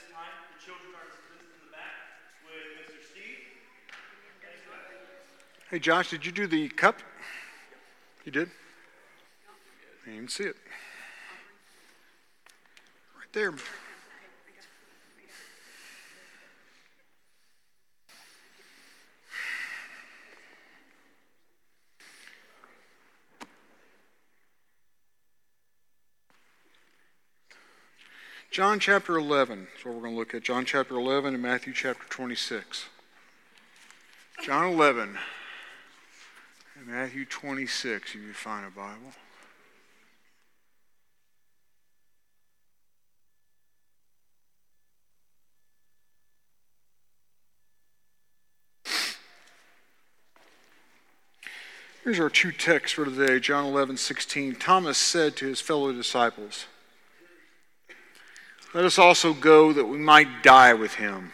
this time, the children are dismissed in the back with Mr. Steve. Hey, Josh, did you do the cup? You did? I didn't even see it. Right there. John chapter 11 is what we're going to look at. John chapter 11 and Matthew chapter 26. John 11 and Matthew 26, if you find a Bible. Here's our two texts for today. John 11:16. Thomas said to his fellow disciples, "Let us also go that we might die with him."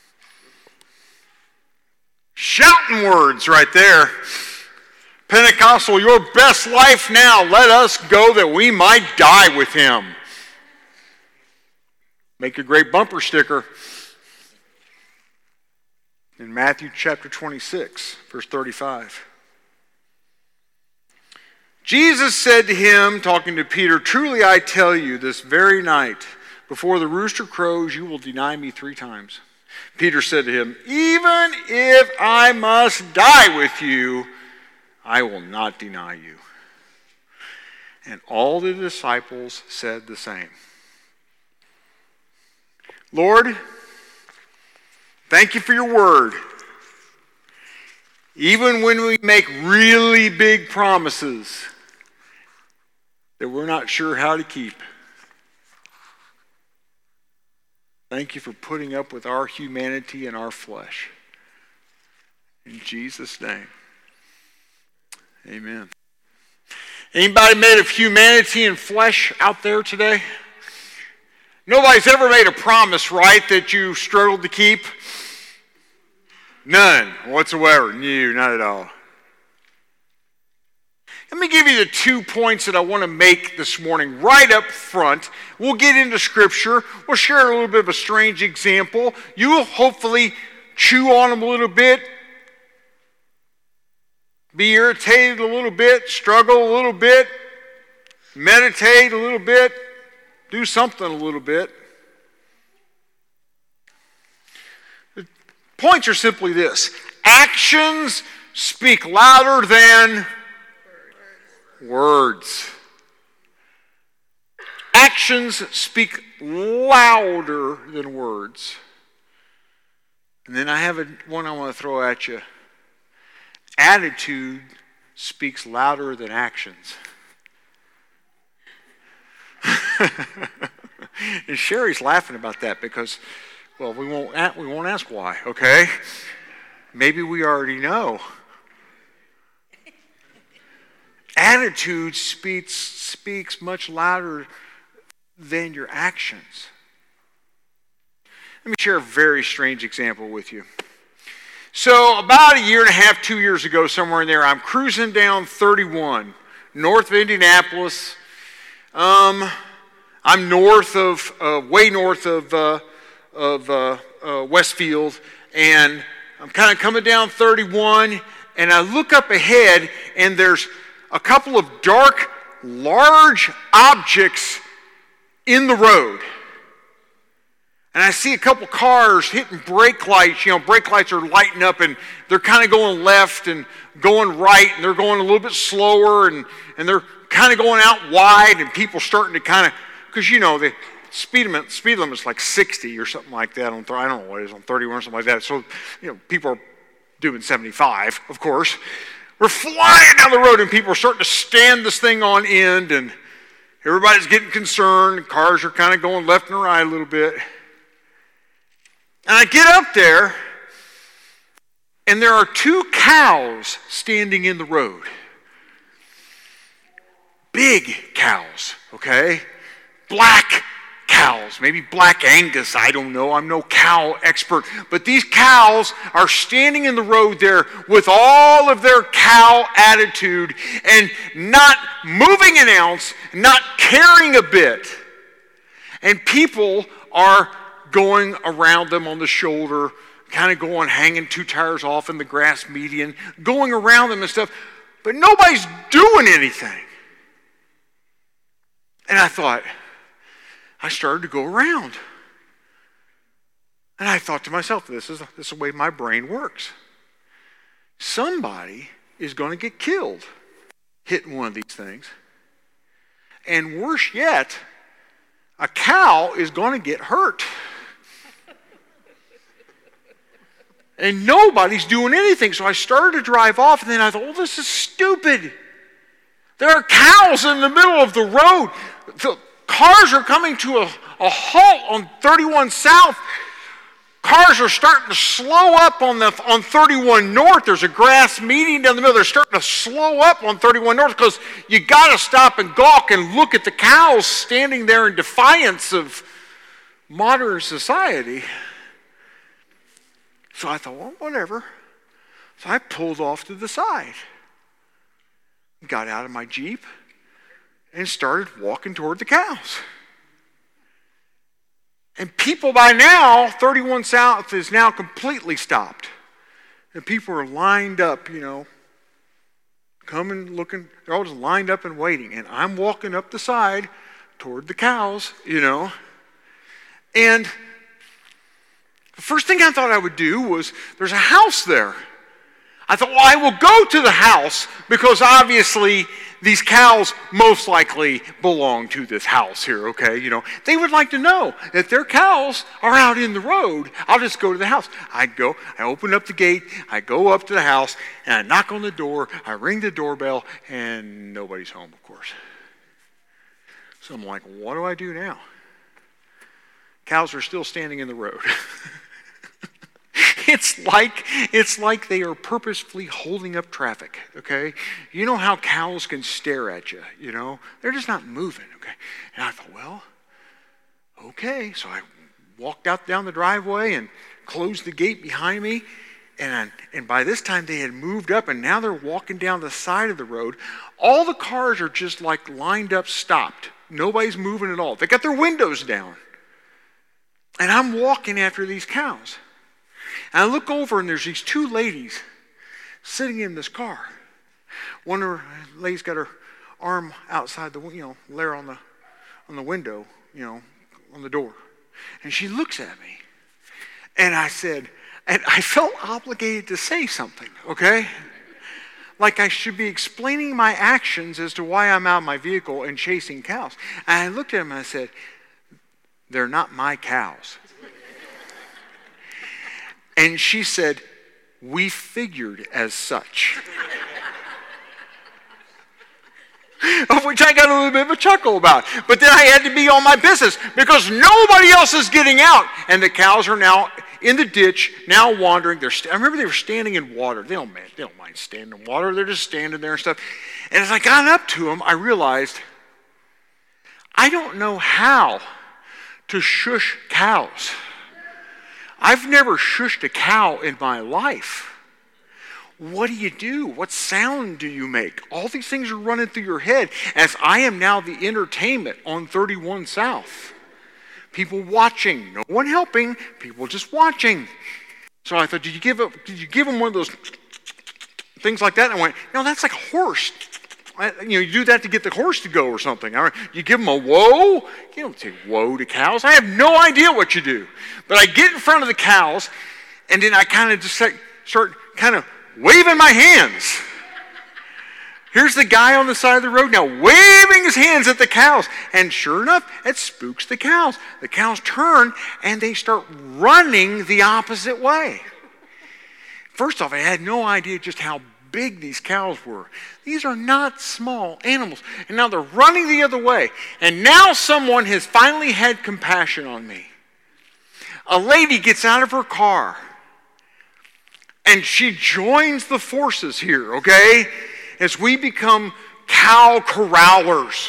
Shouting words right there. Pentecostal, your best life now. Let us go that we might die with him. Make a great bumper sticker. In Matthew chapter 26, verse 35. Jesus said to him, talking to Peter, "Truly I tell you, this very night, before the rooster crows, you will deny me 3 times. Peter said to him, "Even if I must die with you, I will not deny you." And all the disciples said the same. Lord, thank you for your word. Even when we make really big promises that we're not sure how to keep, thank you for putting up with our humanity and our flesh. In Jesus' name, amen. Anybody made of humanity and flesh out there today? Nobody's ever made a promise, right, that you struggled to keep? None whatsoever. No, not at all. Let me give you the 2 points that I want to make this morning right up front. We'll get into Scripture. We'll share a little bit of a strange example. You will hopefully chew on them a little bit, be irritated a little bit, struggle a little bit, meditate a little bit, do something a little bit. The points are simply this. Actions speak louder than words. Actions speak louder than words. And then I have one I want to throw at you. Attitude speaks louder than actions. And Sherry's laughing about that because, well, we won't ask why, okay? Maybe we already know. Attitude speaks much louder than your actions. Let me share a very strange example with you. So about a year and a half, 2 years ago, somewhere in there, I'm cruising down 31, north of Indianapolis. I'm way north of Westfield, and I'm kind of coming down 31, and I look up ahead, and there's a couple of dark, large objects in the road. And I see a couple cars hitting brake lights. You know, brake lights are lighting up, and they're kind of going left and going right, and they're going a little bit slower, and they're kind of going out wide, and people starting to kind of, because, you know, the speed limit's like 60 or something like that. I don't know what it is, on 31 or something like that. So, you know, people are doing 75, of course. We're flying down the road, and people are starting to stand this thing on end, and everybody's getting concerned. Cars are kind of going left and right a little bit. And I get up there, and there are 2 cows standing in the road. Big cows, okay? Black cows, maybe Black Angus, I don't know. I'm no cow expert. But these cows are standing in the road there with all of their cow attitude and not moving an ounce, not caring a bit. And people are going around them on the shoulder, kind of going, hanging 2 tires off in the grass median, going around them and stuff, but nobody's doing anything. And I thought, I started to go around. And I thought to myself, this is the way my brain works. Somebody is going to get killed hitting one of these things. And worse yet, a cow is going to get hurt. And nobody's doing anything. So I started to drive off, and then I thought, well, this is stupid. There are cows in the middle of the road. The cars are coming to a halt on 31 South. Cars are starting to slow up on 31 North. There's a grass median down the middle. They're starting to slow up on 31 North because you got to stop and gawk and look at the cows standing there in defiance of modern society. So I thought, well, whatever. So I pulled off to the side, got out of my Jeep, and started walking toward the cows. And people by now, 31 South is now completely stopped. And people are lined up, coming, looking. They're all just lined up and waiting. And I'm walking up the side toward the cows, And the first thing I thought I would do was, there's a house there. I thought, well, I will go to the house because obviously these cows most likely belong to this house here, okay? They would like to know that their cows are out in the road. I'll just go to the house. I open up the gate, I go up to the house, and I knock on the door, I ring the doorbell, and nobody's home, of course. So I'm like, what do I do now? Cows are still standing in the road. It's like they are purposefully holding up traffic, okay? You know how cows can stare at you, They're just not moving, okay? And I thought, well, okay. So I walked out down the driveway and closed the gate behind me. And by this time they had moved up, and now they're walking down the side of the road. All the cars are just like lined up, stopped. Nobody's moving at all. They got their windows down. And I'm walking after these cows. And I look over, and there's these 2 ladies sitting in this car. One of her ladies got her arm outside the, there on the window, on the door. And she looks at me. And I said, and I felt obligated to say something, okay? Like I should be explaining my actions as to why I'm out of my vehicle and chasing cows. And I looked at them and I said, they're not my cows. And she said, we figured as such. Of which I got a little bit of a chuckle about. But then I had to be on my business because nobody else is getting out. And the cows are now in the ditch, now wandering. I remember they were standing in water. They don't mind standing in water. They're just standing there and stuff. And as I got up to them, I realized I don't know how to shush cows. I've never shushed a cow in my life. What do? What sound do you make? All these things are running through your head as I am now the entertainment on 31 South. People watching, no one helping, people just watching. So I thought, did you give them one of those things like that? And I went, that's like a horse. You do that to get the horse to go or something. You give them a whoa. You don't say whoa to cows. I have no idea what you do. But I get in front of the cows, and then I kind of just start kind of waving my hands. Here's the guy on the side of the road now waving his hands at the cows. And sure enough, it spooks the cows. The cows turn, and they start running the opposite way. First off, I had no idea just how big these cows were. These are not small animals. And now they're running the other way. And now someone has finally had compassion on me. A lady gets out of her car and she joins the forces here, okay? As we become cow corrallers.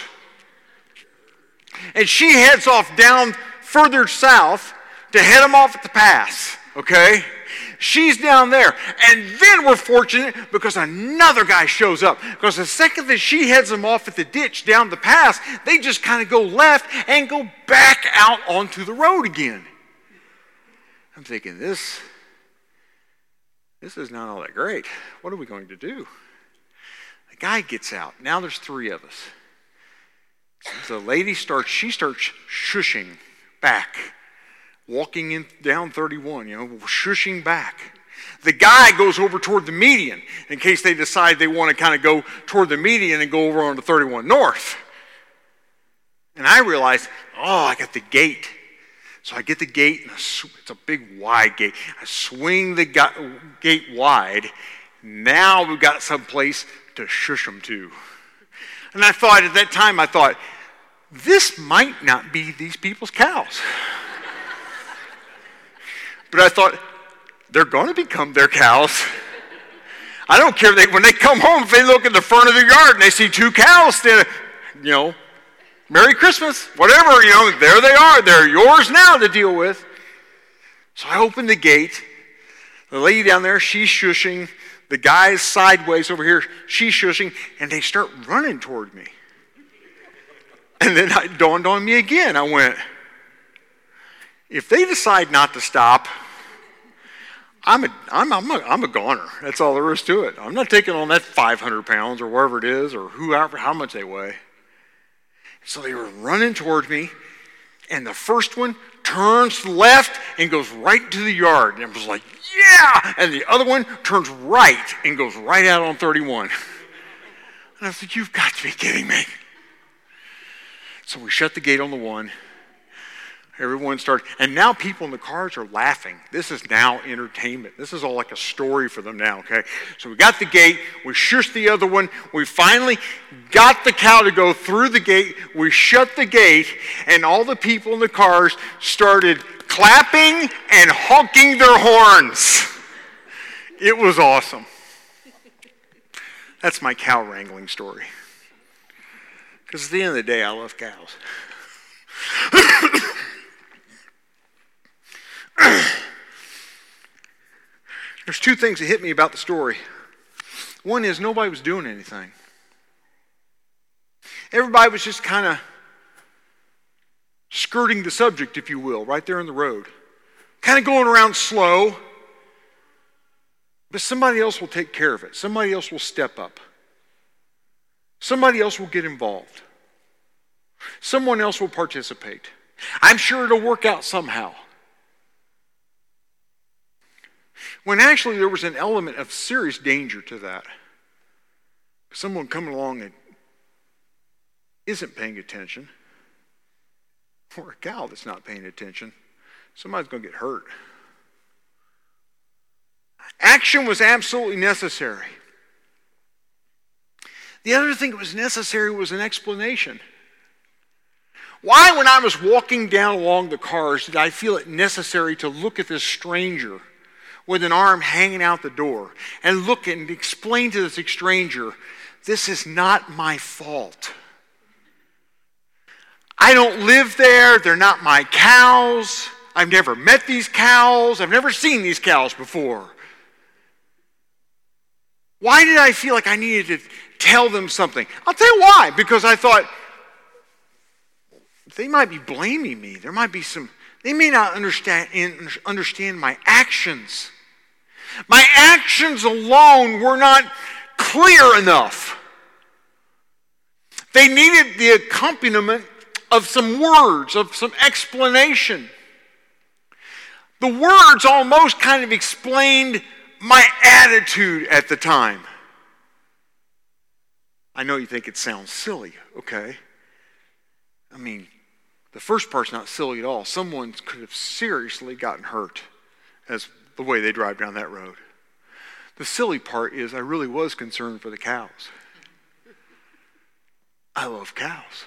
And she heads off down further south to head them off at the pass, okay? She's down there. And then we're fortunate because another guy shows up. Because the second that she heads them off at the ditch down the pass, they just kind of go left and go back out onto the road again. I'm thinking, this is not all that great. What are we going to do? The guy gets out. Now there's 3 of us. The lady starts shushing back, walking down 31, shushing back. The guy goes over toward the median in case they decide they want to kind of go toward the median and go over onto 31 North. And I realize, I got the gate. So I get the gate, and it's a big, wide gate. I swing the gate wide. Now we've got some place to shush them to. And at that time, I thought, this might not be these people's cows. But I thought, they're going to become their cows. I don't care when they come home, if they look at the front of the yard and they see 2 cows standing, Merry Christmas, whatever, there they are. They're yours now to deal with. So I open the gate. The lady down there, she's shushing. The guy's sideways over here, she's shushing. And they start running toward me. And then it dawned on me again. I went, if they decide not to stop, I'm a goner. That's all there is to it. I'm not taking on that 500 pounds or whatever it is or how much they weigh. So they were running towards me, and the first one turns left and goes right to the yard. And I was like, yeah! And the other one turns right and goes right out on 31. And I was like, you've got to be kidding me. So we shut the gate on the one. Everyone started, and now people in the cars are laughing. This is now entertainment. This is all like a story for them now, okay? So we got the gate, we shushed the other one, we finally got the cow to go through the gate, we shut the gate, and all the people in the cars started clapping and honking their horns. It was awesome. That's my cow wrangling story. Because at the end of the day, I love cows. There's 2 things that hit me about the story. One is nobody was doing anything. Everybody was just kind of skirting the subject, if you will, right there in the road. Kind of going around slow. But somebody else will take care of it. Somebody else will step up. Somebody else will get involved. Someone else will participate. I'm sure it'll work out somehow. When actually there was an element of serious danger to that. Someone coming along and isn't paying attention, or a cow that's not paying attention, somebody's going to get hurt. Action was absolutely necessary. The other thing that was necessary was an explanation. Why, when I was walking down along the cars, did I feel it necessary to look at this stranger with an arm hanging out the door and look and explain to this stranger, this is not my fault. I don't live there. They're not my cows. I've never met these cows. I've never seen these cows before. Why did I feel like I needed to tell them something? I'll tell you why. Because I thought, they might be blaming me. There might be they may not understand my actions. My actions alone were not clear enough. They needed the accompaniment of some words, of some explanation. The words almost kind of explained my attitude at the time. I know you think it sounds silly, okay? I mean, the first part's not silly at all. Someone could have seriously gotten hurt as the way they drive down that road. The silly part is I really was concerned for the cows. I love cows.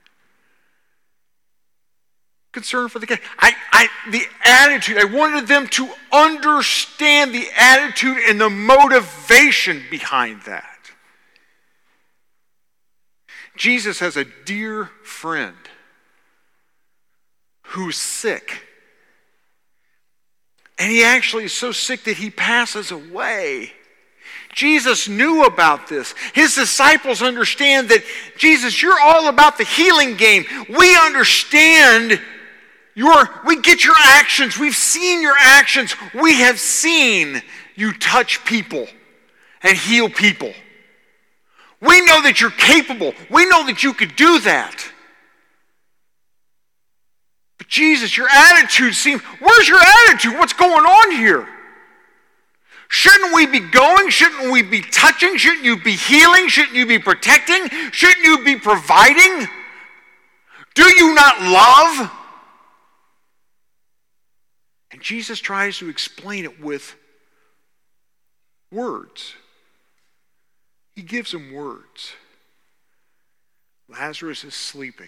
Concerned for the cows. The attitude, I wanted them to understand the attitude and the motivation behind that. Jesus has a dear friend who's sick. And he actually is so sick that he passes away. Jesus knew about this. His disciples understand that, Jesus, you're all about the healing game. We understand We get your actions. We've seen your actions. We have seen you touch people and heal people. We know that you're capable. We know that you could do that. But Jesus, your attitude seems, where's your attitude? What's going on here? Shouldn't we be going? Shouldn't we be touching? Shouldn't you be healing? Shouldn't you be protecting? Shouldn't you be providing? Do you not love? And Jesus tries to explain it with words. He gives them words. Lazarus is sleeping.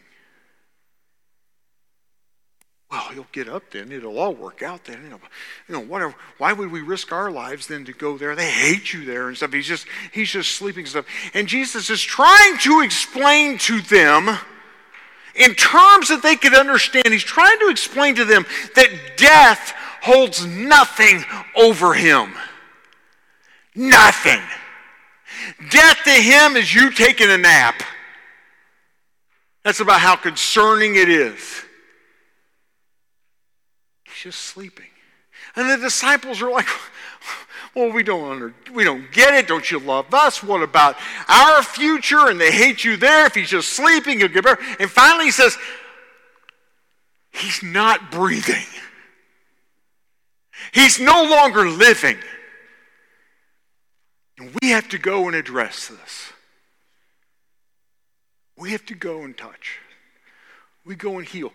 Well, he'll get up then. It'll all work out then. Whatever. Why would we risk our lives then to go there? They hate you there and stuff. He's just sleeping and stuff. And Jesus is trying to explain to them in terms that they could understand. He's trying to explain to them that death holds nothing over him. Nothing. Death to him is you taking a nap. That's about how concerning it is. He's just sleeping. And the disciples are like, well, we don't get it. Don't you love us? What about our future? And they hate you there. If he's just sleeping, he'll get better. And finally he says, he's not breathing. He's no longer living. And we have to go and address this. We have to go and touch. We go and heal.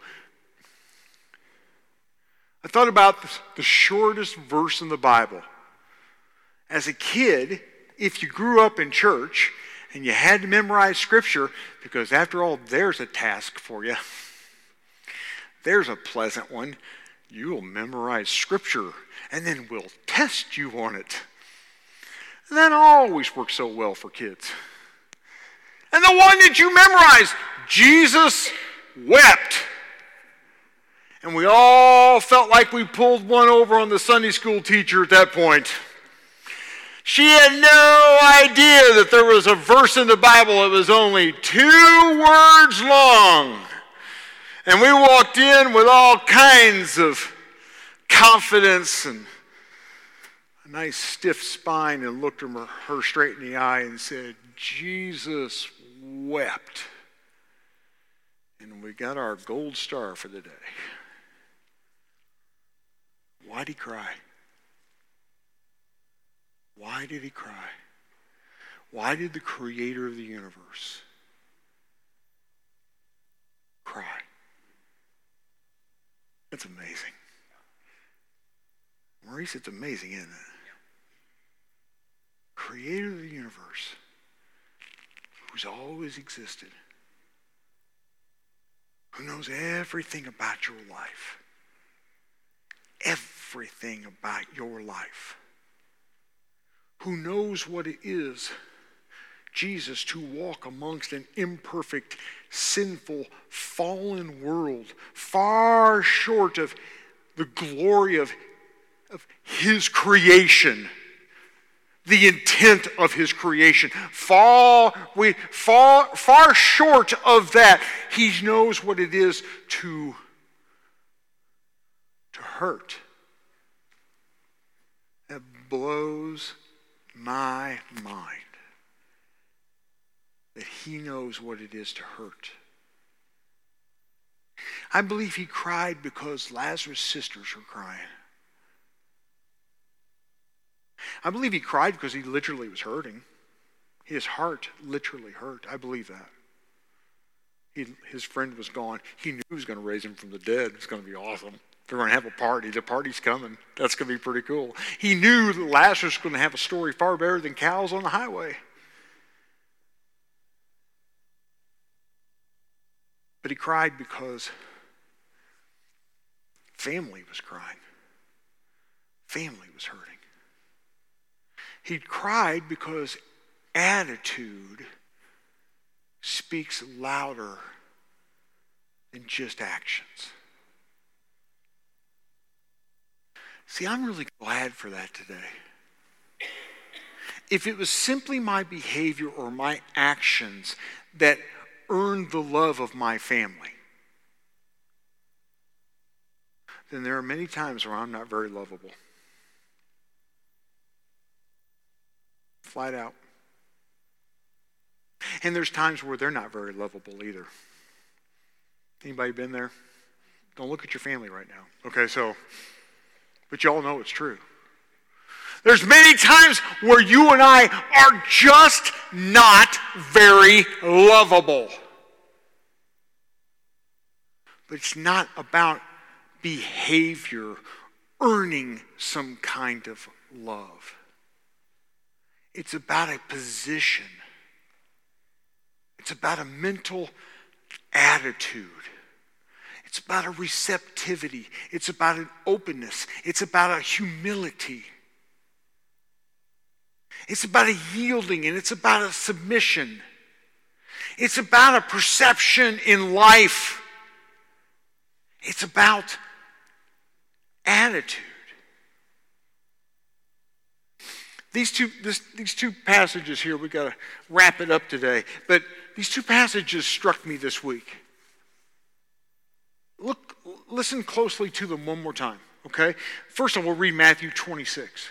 I thought about the shortest verse in the Bible. As a kid, if you grew up in church and you had to memorize Scripture, because after all, there's a task for you. There's a pleasant one. You will memorize Scripture, and then we'll test you on it. And that always works so well for kids. And the one that you memorize, Jesus wept. And we all felt like we pulled one over on the Sunday school teacher at that point. She had no idea that there was a verse in the Bible that was only 2 words long. And we walked in with all kinds of confidence and a nice stiff spine and looked her straight in the eye and said, Jesus wept. And we got our gold star for the day. Why'd he cry? Why did he cry? Why did the creator of the universe cry? That's amazing. Maurice, it's amazing, isn't it? Creator of the universe, who's always existed, who knows everything about your life. Everything about your life. Who knows what it is, Jesus, to walk amongst an imperfect, sinful, fallen world, far short of the glory of his creation, the intent of his creation. Far short of that, he knows what it is to hurt. That blows my mind. That he knows what it is to hurt. I believe he cried because Lazarus' sisters were crying. I believe he cried because he literally was hurting. His heart literally hurt. I believe that. His friend was gone. He knew he was going to raise him from the dead. It's going to be awesome. They're going to have a party. The party's coming. That's going to be pretty cool. He knew that Lazarus was going to have a story far better than cows on the highway. But he cried because family was crying. Family was hurting. He cried because attitude speaks louder than just actions. See, I'm really glad for that today. If it was simply my behavior or my actions that earned the love of my family, then there are many times where I'm not very lovable. Flat out. And there's times where they're not very lovable either. Anybody been there? Don't look at your family right now. Okay, but y'all know it's true. There's many times where you and I are just not very lovable. But it's not about behavior earning some kind of love. It's about a position. It's about a mental attitude. It's about a receptivity. It's about an openness. It's about a humility. It's about a yielding, and it's about a submission. It's about a perception in life. It's about attitude. These two passages here, we've got to wrap it up today. But these two passages struck me this week. Listen closely to them one more time, okay? First, I will read Matthew 26.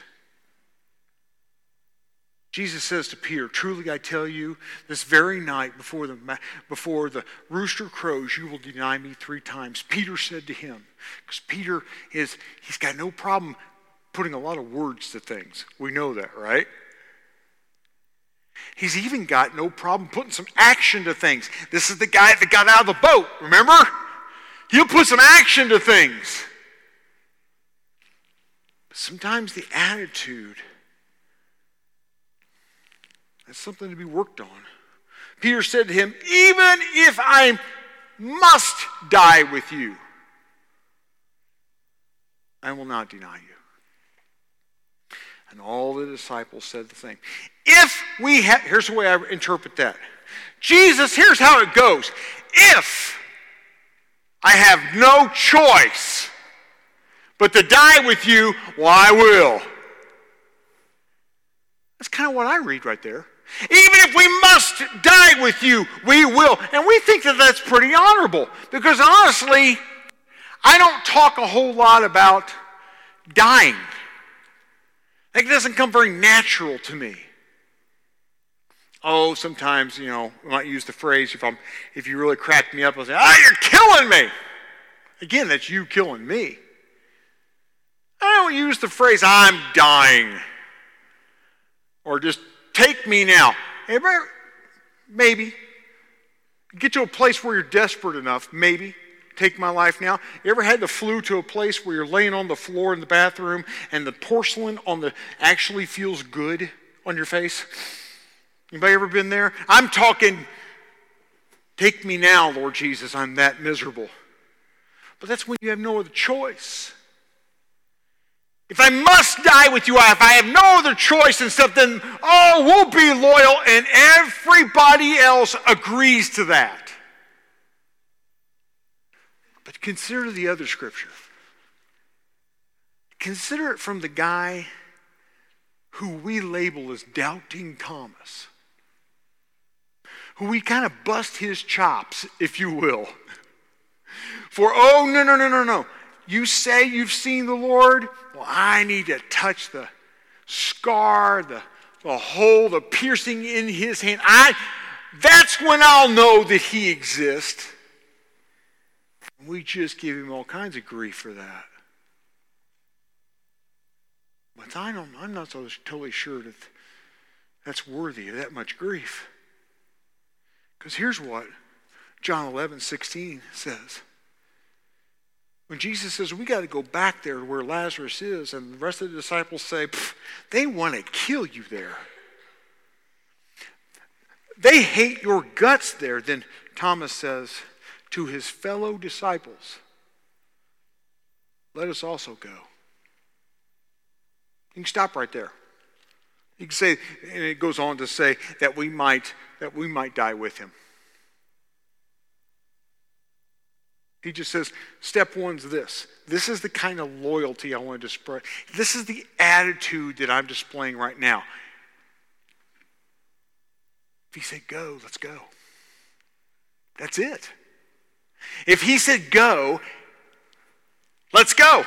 Jesus says to Peter, "Truly I tell you, this very night before the rooster crows, you will deny me 3 times." Peter said to him, because Peter he's got no problem putting a lot of words to things. We know that, right? He's even got no problem putting some action to things. This is the guy that got out of the boat, remember? He'll put some action to things. But sometimes the attitude, that's something to be worked on. Peter said to him, "Even if I must die with you, I will not deny you." And all the disciples said the same. Here's the way I interpret that. Jesus, here's how it goes. If I have no choice but to die with you, well, I will. That's kind of what I read right there. Even if we must die with you, we will. And we think that that's pretty honorable. Because honestly, I don't talk a whole lot about dying. It doesn't come very natural to me. Oh, sometimes, I might use the phrase, if you really crack me up, I'll say, "You're killing me." Again, that's you killing me. I don't use the phrase, "I'm dying." Or just, "Take me now." Maybe. Get to a place where you're desperate enough, maybe. Take my life now. You ever had the flu to a place where you're laying on the floor in the bathroom and the porcelain actually feels good on your face? Anybody ever been there? I'm talking, take me now, Lord Jesus, I'm that miserable. But that's when you have no other choice. If I must die with you, if I have no other choice and stuff, then, we'll be loyal, and everybody else agrees to that. But consider the other scripture. Consider it from the guy who we label as Doubting Thomas, who we kind of bust his chops, if you will. For, no. You say you've seen the Lord? Well, I need to touch the scar, the hole, the piercing in his hand. That's when I'll know that he exists. We just give him all kinds of grief for that. But I'm not so totally sure that that's worthy of that much grief. Because here's what John 11:16 says. When Jesus says, we got to go back there where Lazarus is, and the rest of the disciples say, they want to kill you there. They hate your guts there. Then Thomas says to his fellow disciples, let us also go. You can stop right there. You can say, and it goes on to say that we might die with him. He just says, step one's this. This is the kind of loyalty I want to display. This is the attitude that I'm displaying right now. If he said go, let's go. That's it. If he said go, Let's go.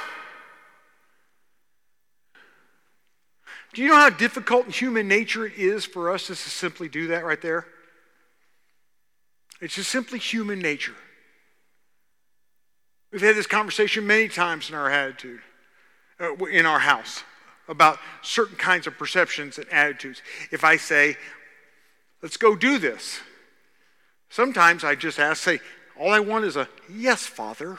Do you know how difficult in human nature it is for us just to simply do that right there? It's just simply human nature. We've had this conversation many times in our attitude, in our house, about certain kinds of perceptions and attitudes. If I say, let's go do this, sometimes I just say, all I want is a yes, Father.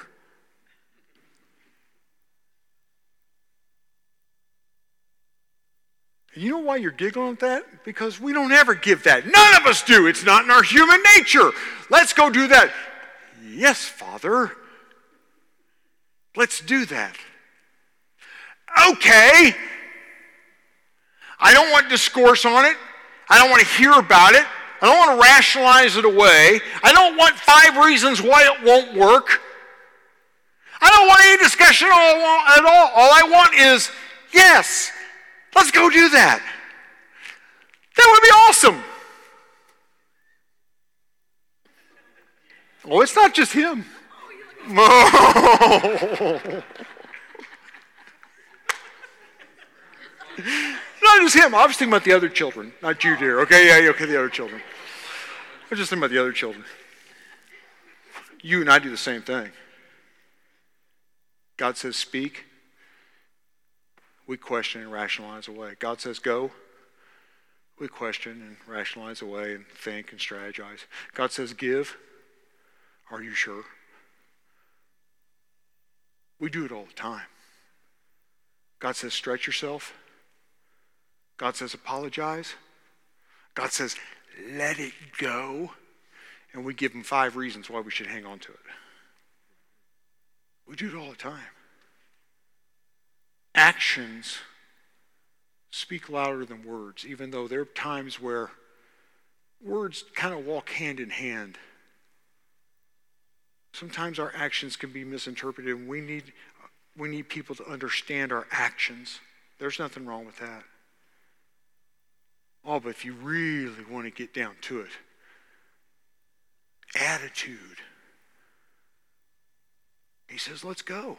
And you know why you're giggling at that? Because we don't ever give that. None of us do. It's not in our human nature. Let's go do that. Yes, Father. Let's do that. Okay. I don't want discourse on it. I don't want to hear about it. I don't want to rationalize it away. I don't want 5 reasons why it won't work. I don't want any discussion at all. All I want is, yes, let's go do that. That would be awesome. Oh, it's not just him. Oh. Not just him. I was thinking about the other children. Not you, dear. Okay, yeah, okay, the other children. I was just thinking about the other children. You and I do the same thing. God says speak. We question and rationalize away. God says go. We question and rationalize away and think and strategize. God says give. Are you sure? We do it all the time. God says stretch yourself. God says apologize. God says let it go. And we give him 5 reasons why we should hang on to it. We do it all the time. Actions speak louder than words, even though there are times where words kind of walk hand in hand. Sometimes our actions can be misinterpreted, and we need people to understand our actions. There's nothing wrong with that. Oh, but if you really want to get down to it, attitude. He says, let's go.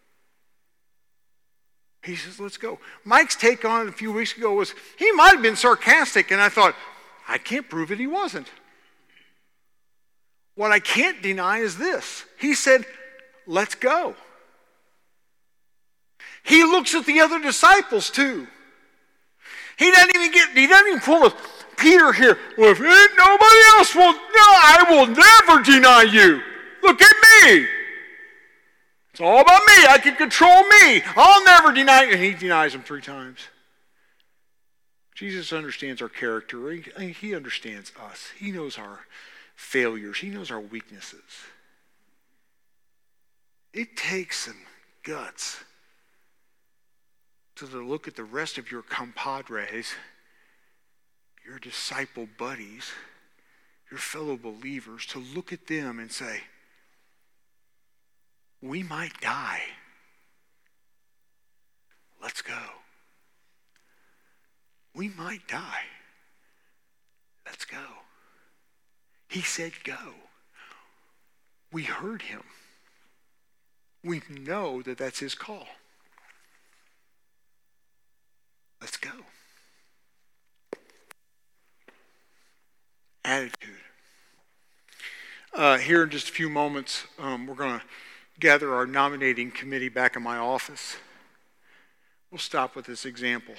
He says, let's go. Mike's take on it a few weeks ago was, he might have been sarcastic, and I thought, I can't prove it he wasn't. What I can't deny is this. He said, let's go. He looks at the other disciples too. He doesn't even pull a Peter here. Well, if nobody else will, no, I will never deny you. Look at me. It's all about me. I can control me. I'll never deny you. And he denies him 3 times. Jesus understands our character. He understands us. He knows our failures. He knows our weaknesses. It takes some guts to look at the rest of your compadres, your disciple buddies, your fellow believers, to look at them and say, we might die. Let's go. We might die. Let's go. He said go. We heard him. We know that that's his call. Let's go. Attitude. Here in just a few moments, we're going to gather our nominating committee back in my office. We'll stop with this example.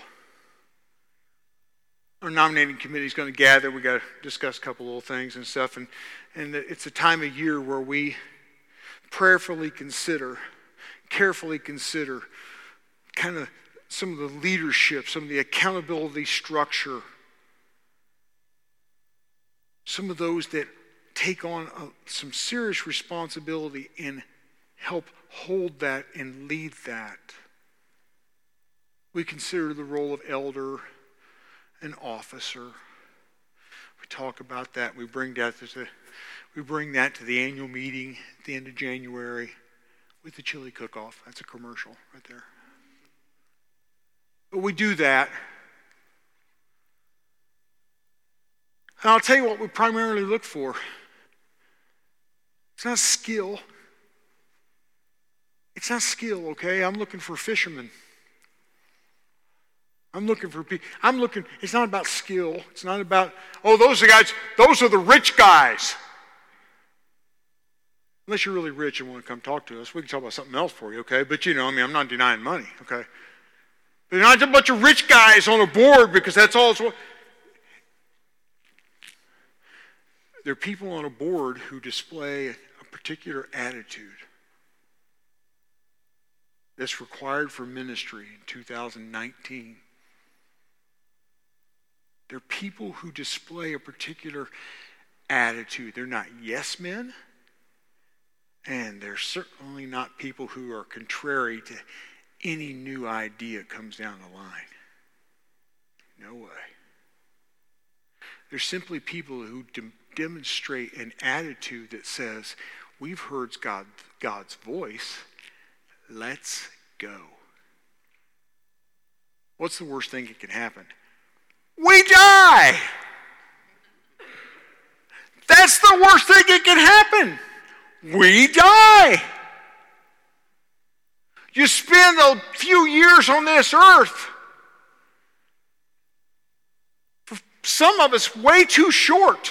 Our nominating committee is going to gather. We got to discuss a couple little things and stuff. And it's a time of year where we carefully consider kind of some of the leadership, some of the accountability structure, some of those that take on some serious responsibility and help hold that and lead that. We consider the role of elder and officer. We talk about that. We bring that to the annual meeting at the end of January with the chili cook-off. That's a commercial right there. But we do that. And I'll tell you what we primarily look for. It's not skill. It's not skill, okay? I'm looking for fishermen. I'm looking for people. It's not about skill. It's not about, those are the rich guys. Unless you're really rich and want to come talk to us, we can talk about something else for you, okay? But I'm not denying money, okay? But not a bunch of rich guys on a board because that's all it's. There are people on a board who display a particular attitude that's required for ministry in 2019. There are people who display a particular attitude. They're not yes men, and they're certainly not people who are contrary to any new idea that comes down the line. No way. They're simply people who demonstrate an attitude that says, we've heard God's voice, let's go. What's the worst thing that can happen? We die! That's the worst thing that can happen. We die. You spend a few years on this earth. For some of us, way too short.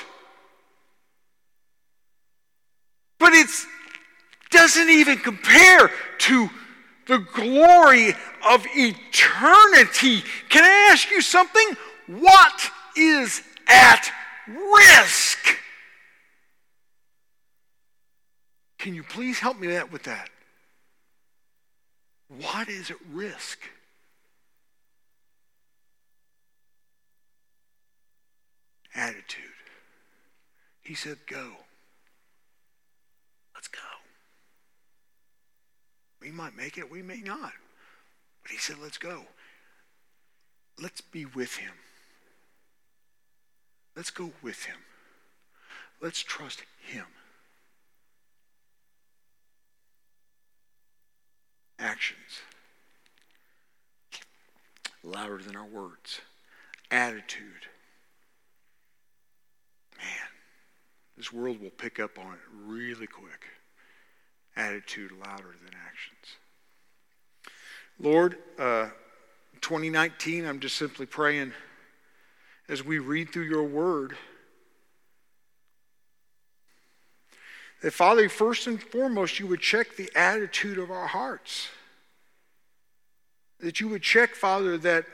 But it doesn't even compare to the glory of eternity. Can I ask you something? What is at risk? Can you please help me with that? What is at risk? Attitude. He said, go. Let's go. We might make it, we may not. But he said, let's go. Let's be with him. Let's go with him. Let's trust him. Actions. Louder than our words. Attitude. Man, this world will pick up on it really quick. Attitude louder than actions. Lord, 2019, I'm just simply praying as we read through your word that, Father, first and foremost, you would check the attitude of our hearts. That you would check, Father, that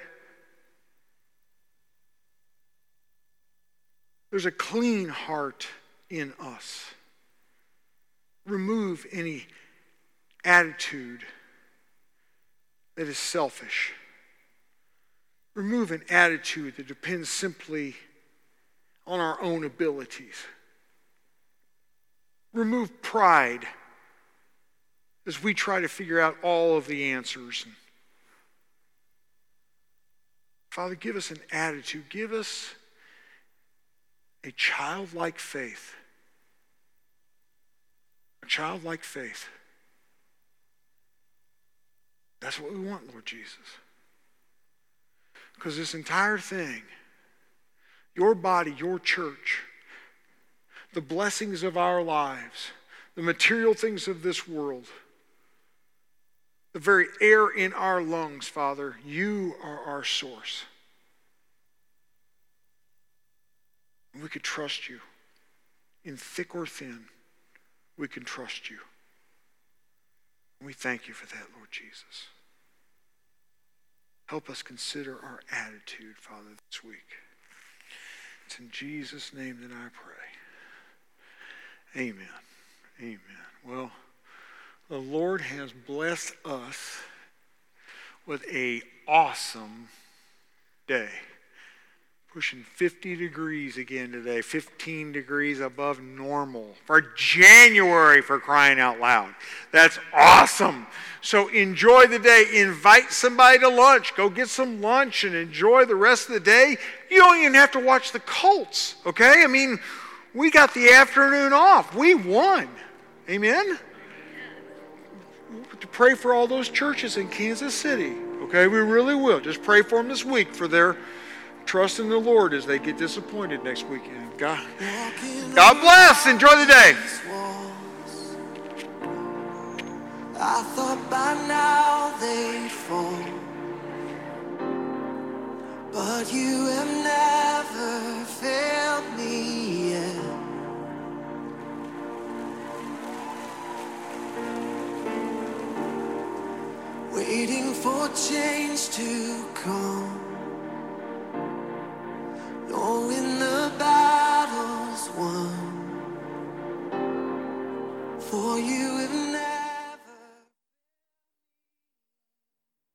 there's a clean heart in us. Remove any attitude that is selfish. Remove an attitude that depends simply on our own abilities. Remove pride as we try to figure out all of the answers. Father, give us an attitude. Give us a childlike faith. A childlike faith. That's what we want, Lord Jesus. Because this entire thing, your body, your church, the blessings of our lives, the material things of this world, the very air in our lungs, Father, you are our source. And we could trust you. In thick or thin, we can trust you. And we thank you for that, Lord Jesus. Help us consider our attitude, Father, this week. It's in Jesus' name that I pray. Amen. Amen. Well, the Lord has blessed us with an awesome day. Pushing 50 degrees again today, 15 degrees above normal for January, for crying out loud. That's awesome. So enjoy the day. Invite somebody to lunch. Go get some lunch and enjoy the rest of the day. You don't even have to watch the Colts, okay? I mean, we got the afternoon off. We won. Amen? To pray for all those churches in Kansas City, okay? We really will. Just pray for them this week for their trust in the Lord as they get disappointed next weekend. God bless. Enjoy the day. I thought by now they'd fall, but you have never failed me yet. Waiting for change to come,